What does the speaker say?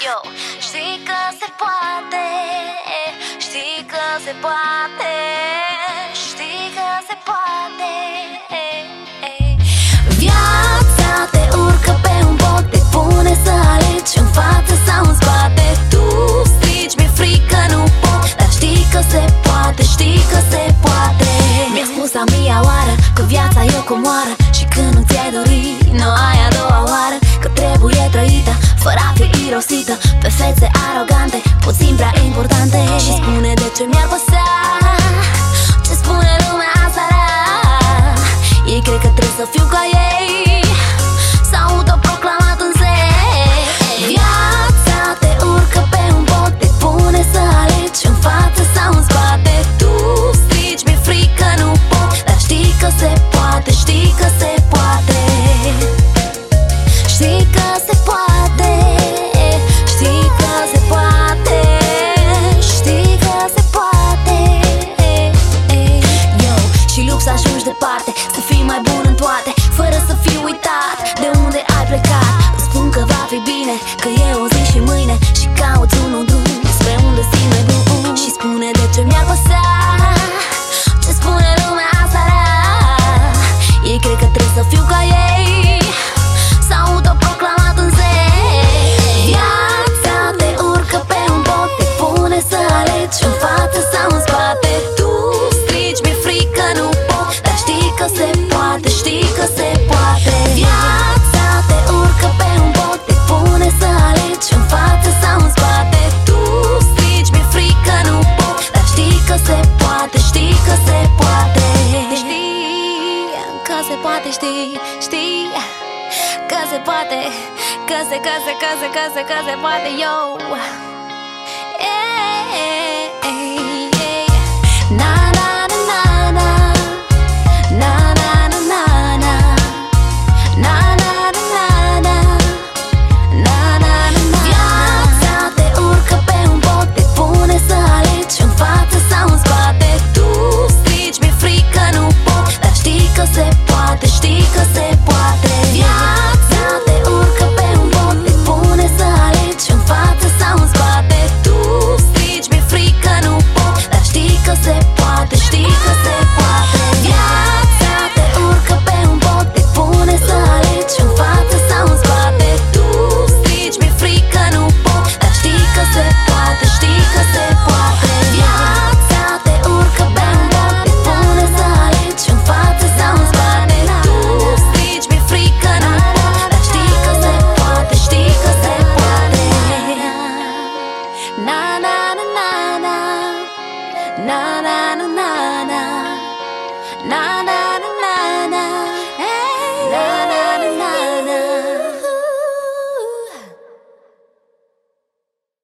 Yo, știi că se poate, știi că se poate, știi că se poate. Viața te urcă pe un pod, te pune să alegi în față sau în spate. Tu strigi, mi-e frică, nu pot, dar știi că se poate, știi că se poate. Mi-a spus a mia oară că viața e o comoară și când nu ți-ai dorit, nu ai a doua oară. Că trebuie trăită fără a fi irosită pe fețe arogante, puțin prea importante. Și spune de ce mi-ar păsa ce spune lumea asta rea. Ei cred că trebuie să fiu ca ei, s-au autoproclamat în zei. Viața te urcă pe un pod, te pune să alegi în față sau în spate. Tu strigi, mi-e frică, nu pot, dar știi că se poate, știi că se poate. Știi că se poate, știi că se poate, știi că se poate. Yo, și lupt să ajungi departe, să fii mai bun în toate, fără să fii uitat de unde ai plecat. Îți spun că va fi bine, că e o zi și mâine și cauți unul drum spre unde simți mai bun. Și spune de ce mi-ar păsa ce spune lumea asta rea. Ei cred că trebuie să fiu ca ei, s-au autoproclamat în zei. Viața te urcă pe un pod, te pune să alegi în față sau în spate. Tu strigi, mi-e frică, nu pot, dar știi că se poate, știi că se poate. Viața te urcă pe un pod, te pune să alegi în față sau în spate. Tu strigi, mi-e frică, nu pot, dar știi că se poate, știi că se poate. Știi că se poate, știi, știi că se poate, că se poate, yo. Na na na na na, na na na na na, na na na na, na na na. Viața te urcă pe un pod, te pune să alegi în față sau în spate. Tu strigi, mi-e frică, nu pot, dar știi că se poate, știi că se poate. Viața te urcă pe un pod, te pune să alegi în față sau în spate. Tu strigi, mi-e frică, nu pot, dar știi că se poate, știi că se poate. Viața te urcă pe un pod, te pune să alegi în față sau în spate. Tu strigi, mi-e frică, nu pot, dar știi că se poate, știi că se poate. Viața te urcă pe un pod, te pune să alegi în față sau în spate. Tu strigi, mi-e frică, nu pot, dar știi că se poate, știi că se poate. Na na na na na, na na na na na, na